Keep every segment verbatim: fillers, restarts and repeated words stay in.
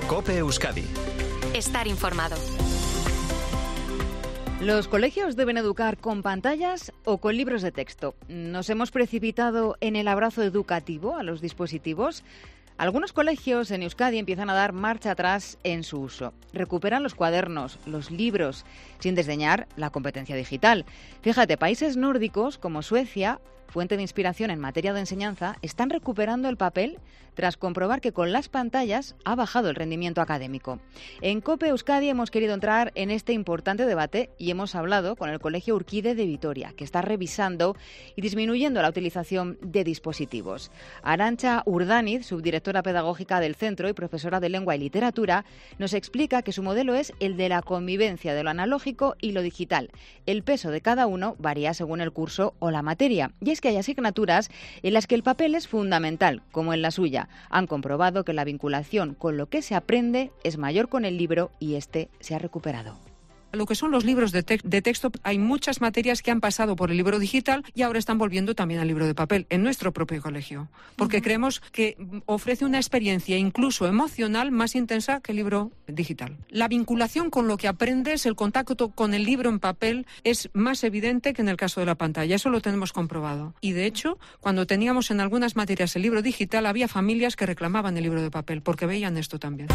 COPE Euskadi. Estar informado. ¿Los colegios deben educar con pantallas o con libros de texto? ¿Nos hemos precipitado en el abrazo educativo a los dispositivos? Algunos colegios en Euskadi empiezan a dar marcha atrás en su uso. Recuperan los cuadernos, los libros, sin desdeñar la competencia digital. Fíjate, países nórdicos como Suecia, fuente de inspiración en materia de enseñanza, están recuperando el papel tras comprobar que con las pantallas ha bajado el rendimiento académico. En COPE Euskadi hemos querido entrar en este importante debate y hemos hablado con el Colegio Urquide de Vitoria, que está revisando y disminuyendo la utilización de dispositivos. Arantxa Urdaniz, subdirectora pedagógica del centro y profesora de lengua y literatura, nos explica que su modelo es el de la convivencia de lo analógico y lo digital. El peso de cada uno varía según el curso o la materia, y es que hay asignaturas en las que el papel es fundamental, como en la suya. Han comprobado que la vinculación con lo que se aprende es mayor con el libro y este se ha recuperado. Lo que son los libros de, te- de texto, hay muchas materias que han pasado por el libro digital y ahora están volviendo también al libro de papel en nuestro propio colegio, porque uh-huh. creemos que ofrece una experiencia incluso emocional más intensa que el libro digital. La vinculación con lo que aprendes, el contacto con el libro en papel es más evidente que en el caso de la pantalla, eso lo tenemos comprobado. Y de hecho, cuando teníamos en algunas materias el libro digital, había familias que reclamaban el libro de papel porque veían esto también.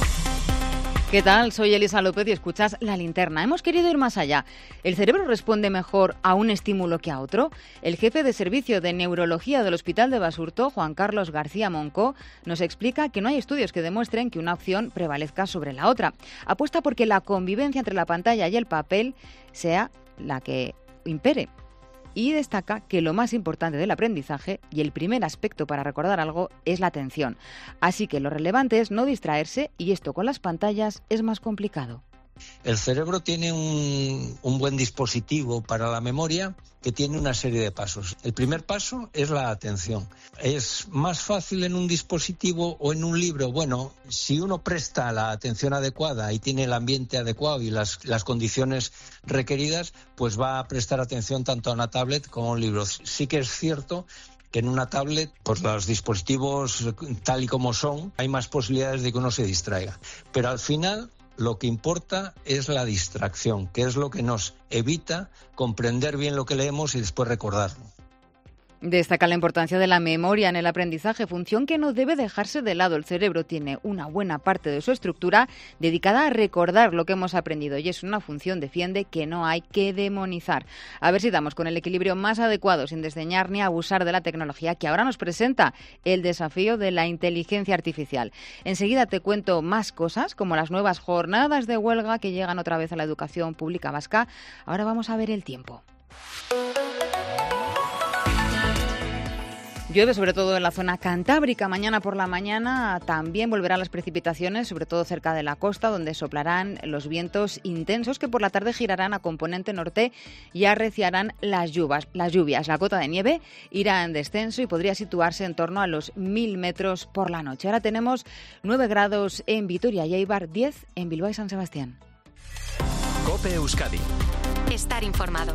¿Qué tal? Soy Elisa López y escuchas La Linterna. Hemos querido ir más allá. ¿El cerebro responde mejor a un estímulo que a otro? El jefe de servicio de neurología del Hospital de Basurto, Juan Carlos García Moncó, nos explica que no hay estudios que demuestren que una opción prevalezca sobre la otra. Apuesta porque la convivencia entre la pantalla y el papel sea la que impere. Y destaca que lo más importante del aprendizaje y el primer aspecto para recordar algo es la atención. Así que lo relevante es no distraerse y esto con las pantallas es más complicado. El cerebro tiene un, un buen dispositivo para la memoria que tiene una serie de pasos. El primer paso es la atención. ¿Es más fácil en un dispositivo o en un libro? Bueno, si uno presta la atención adecuada y tiene el ambiente adecuado y las, las condiciones requeridas, pues va a prestar atención tanto a una tablet como a un libro. Sí que es cierto que en una tablet, pues los dispositivos tal y como son, hay más posibilidades de que uno se distraiga. Pero al final, lo que importa es la distracción, que es lo que nos evita comprender bien lo que leemos y después recordarlo. Destaca la importancia de la memoria en el aprendizaje, función que no debe dejarse de lado. El cerebro tiene una buena parte de su estructura dedicada a recordar lo que hemos aprendido y es una función, defiende, que no hay que demonizar. A ver si damos con el equilibrio más adecuado, sin desdeñar ni abusar de la tecnología que ahora nos presenta el desafío de la inteligencia artificial. Enseguida te cuento más cosas, como las nuevas jornadas de huelga que llegan otra vez a la educación pública vasca. Ahora vamos a ver el tiempo. Llueve sobre todo en la zona cantábrica. Mañana por la mañana también volverán las precipitaciones, sobre todo cerca de la costa, donde soplarán los vientos intensos que por la tarde girarán a componente norte y arreciarán las lluvias. Las lluvias. La cota de nieve irá en descenso y podría situarse en torno a los mil metros por la noche. Ahora tenemos nueve grados en Vitoria y Eibar, diez en Bilbao y San Sebastián. COPE Euskadi. Estar informado.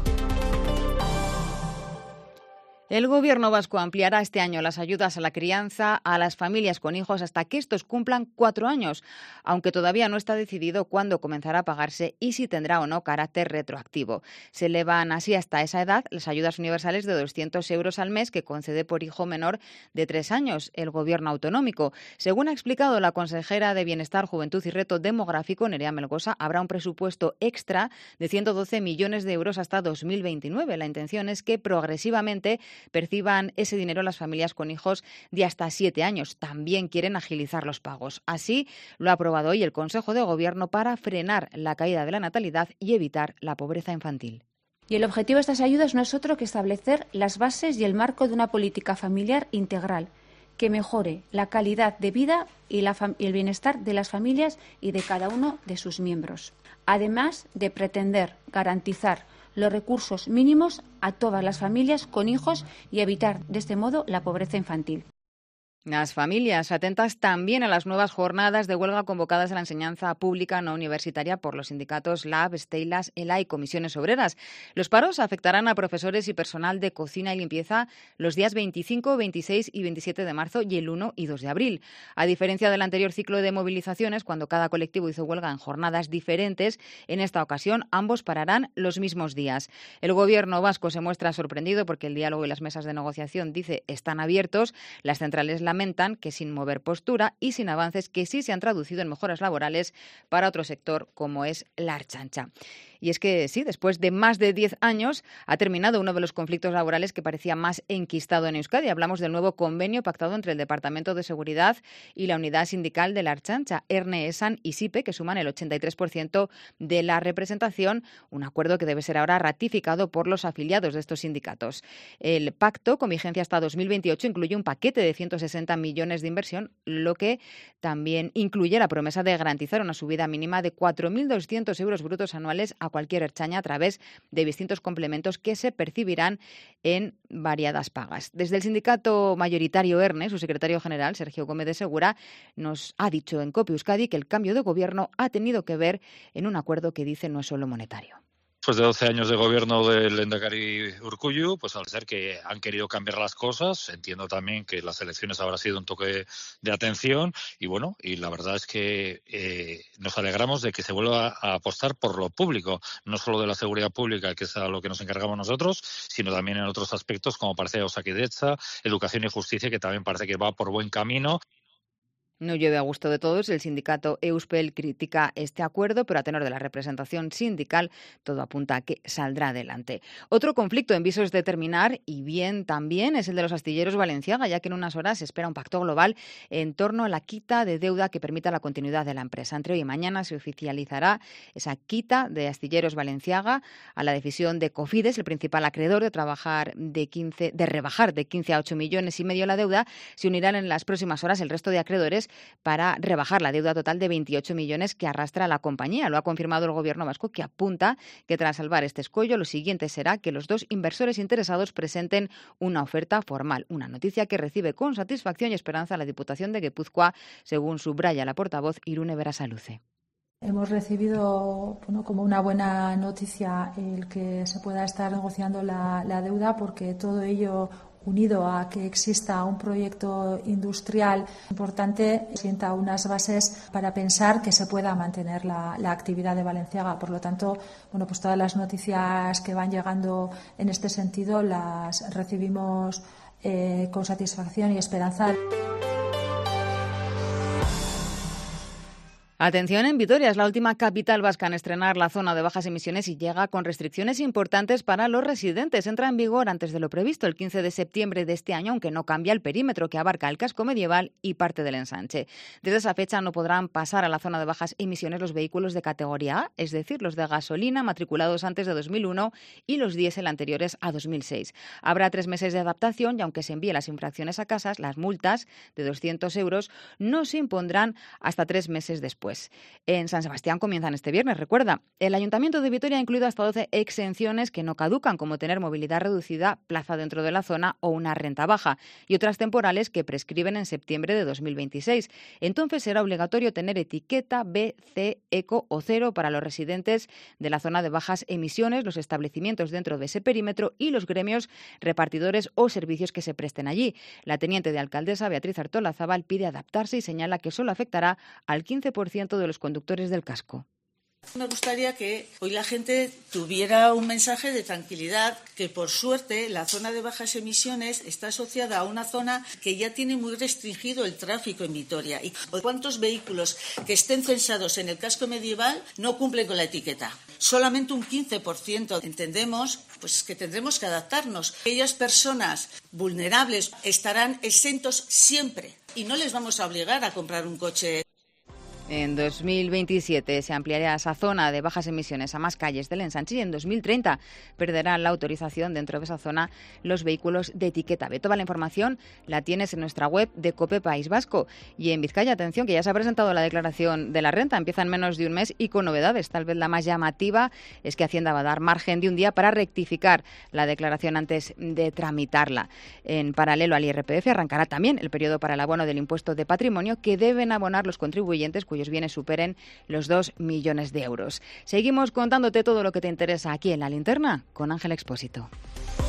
El Gobierno vasco ampliará este año las ayudas a la crianza a las familias con hijos hasta que estos cumplan cuatro años, aunque todavía no está decidido cuándo comenzará a pagarse y si tendrá o no carácter retroactivo. Se elevan así hasta esa edad las ayudas universales de doscientos euros al mes que concede por hijo menor de tres años el Gobierno autonómico. Según ha explicado la consejera de Bienestar, Juventud y Reto Demográfico, Nerea Melgosa, habrá un presupuesto extra de ciento doce millones de euros hasta dos mil veintinueve. La intención es que progresivamente perciban ese dinero las familias con hijos de hasta siete años. También quieren agilizar los pagos. Así lo ha aprobado hoy el Consejo de Gobierno para frenar la caída de la natalidad y evitar la pobreza infantil. Y el objetivo de estas ayudas no es otro que establecer las bases y el marco de una política familiar integral que mejore la calidad de vida y, la fam- y el bienestar de las familias y de cada uno de sus miembros, además de pretender garantizar los recursos mínimos a todas las familias con hijos y evitar de este modo la pobreza infantil. Las familias atentas también a las nuevas jornadas de huelga convocadas a la enseñanza pública no universitaria por los sindicatos LAB, Steilas, ELA y Comisiones Obreras. Los paros afectarán a profesores y personal de cocina y limpieza los días veinticinco, veintiséis y veintisiete de marzo y el uno y dos de abril. A diferencia del anterior ciclo de movilizaciones, cuando cada colectivo hizo huelga en jornadas diferentes, en esta ocasión ambos pararán los mismos días. El gobierno vasco se muestra sorprendido porque el diálogo y las mesas de negociación, dice, están abiertos. Las centrales lamentan que sin mover postura y sin avances que sí se han traducido en mejoras laborales para otro sector como es la Ertzaintza. Y es que sí, después de más de diez años ha terminado uno de los conflictos laborales que parecía más enquistado en Euskadi. Hablamos del nuevo convenio pactado entre el Departamento de Seguridad y la unidad sindical de la Ertzaintza, ERNE, ESAN y SIPE, que suman el ochenta y tres por ciento de la representación, un acuerdo que debe ser ahora ratificado por los afiliados de estos sindicatos. El pacto, con vigencia hasta dos mil veintiocho, incluye un paquete de ciento sesenta millones de inversión, lo que también incluye la promesa de garantizar una subida mínima de cuatro mil doscientos euros brutos anuales a cualquier ertzaina a través de distintos complementos que se percibirán en variadas pagas. Desde el sindicato mayoritario ERNE, su secretario general, Sergio Gómez de Segura, nos ha dicho en COPE Euskadi que el cambio de gobierno ha tenido que ver en un acuerdo que dice no es solo monetario. Después de doce años de gobierno del Lehendakari Urkullu, pues al ser que han querido cambiar las cosas, entiendo también que las elecciones habrá sido un toque de atención y bueno, y la verdad es que eh, nos alegramos de que se vuelva a apostar por lo público, no solo de la seguridad pública, que es a lo que nos encargamos nosotros, sino también en otros aspectos como parece Osakidetza, educación y justicia, que también parece que va por buen camino. No llueve a gusto de todos. El sindicato Euspel critica este acuerdo, pero a tenor de la representación sindical, todo apunta a que saldrá adelante. Otro conflicto en visos de terminar, y bien también, es el de los astilleros Balenciaga, ya que en unas horas se espera un pacto global en torno a la quita de deuda que permita la continuidad de la empresa. Entre hoy y mañana se oficializará esa quita de astilleros Balenciaga a la decisión de Cofides, el principal acreedor, de trabajar de quince, de rebajar de quince a ocho millones y medio la deuda. Se unirán en las próximas horas el resto de acreedores para rebajar la deuda total de veintiocho millones que arrastra la compañía. Lo ha confirmado el Gobierno vasco, que apunta que tras salvar este escollo, lo siguiente será que los dos inversores interesados presenten una oferta formal. Una noticia que recibe con satisfacción y esperanza la Diputación de Guipúzcoa, según subraya la portavoz Irune Berasaluze. Hemos recibido, bueno, como una buena noticia el que se pueda estar negociando la, la deuda, porque todo ello, unido a que exista un proyecto industrial importante, sienta unas bases para pensar que se pueda mantener la, la actividad de Balenciaga. Por lo tanto, bueno, pues todas las noticias que van llegando en este sentido las recibimos eh, con satisfacción y esperanza. Atención, en Vitoria es la última capital vasca en estrenar la zona de bajas emisiones y llega con restricciones importantes para los residentes. Entra en vigor antes de lo previsto, el quince de septiembre de este año, aunque no cambia el perímetro que abarca el casco medieval y parte del ensanche. Desde esa fecha no podrán pasar a la zona de bajas emisiones los vehículos de categoría A, es decir, los de gasolina matriculados antes de dos mil uno y los diésel anteriores a dos mil seis. Habrá tres meses de adaptación y aunque se envíen las infracciones a casas, las multas de doscientos euros no se impondrán hasta tres meses después. En San Sebastián comienzan este viernes, recuerda. El Ayuntamiento de Vitoria ha incluido hasta doce exenciones que no caducan, como tener movilidad reducida, plaza dentro de la zona o una renta baja, y otras temporales que prescriben en septiembre de dos mil veintiséis. Entonces será obligatorio tener etiqueta B, C, Eco o Cero para los residentes de la zona de bajas emisiones, los establecimientos dentro de ese perímetro y los gremios repartidores o servicios que se presten allí. La teniente de alcaldesa, Beatriz Artolazabal, pide adaptarse y señala que solo afectará al quince por ciento de los conductores del casco. Me gustaría que hoy la gente tuviera un mensaje de tranquilidad, que por suerte la zona de bajas emisiones está asociada a una zona que ya tiene muy restringido el tráfico en Vitoria. ¿Y cuántos vehículos que estén censados en el casco medieval no cumplen con la etiqueta? Solamente un quince por ciento. Entendemos pues, que tendremos que adaptarnos. Aquellas personas vulnerables estarán exentos siempre y no les vamos a obligar a comprar un coche. En dos mil veintisiete se ampliará esa zona de bajas emisiones a más calles del ensanche y en dos mil treinta perderán la autorización dentro de esa zona los vehículos de etiqueta B. Toda la información la tienes en nuestra web de COPE País Vasco. Y en Vizcaya, atención, que ya se ha presentado la declaración de la renta. Empieza en menos de un mes y con novedades. Tal vez la más llamativa es que Hacienda va a dar margen de un día para rectificar la declaración antes de tramitarla. En paralelo al I R P F arrancará también el periodo para el abono del impuesto de patrimonio que deben abonar los contribuyentes cuyos bienes superen los dos millones de euros. Seguimos contándote todo lo que te interesa aquí en La Linterna con Ángel Expósito.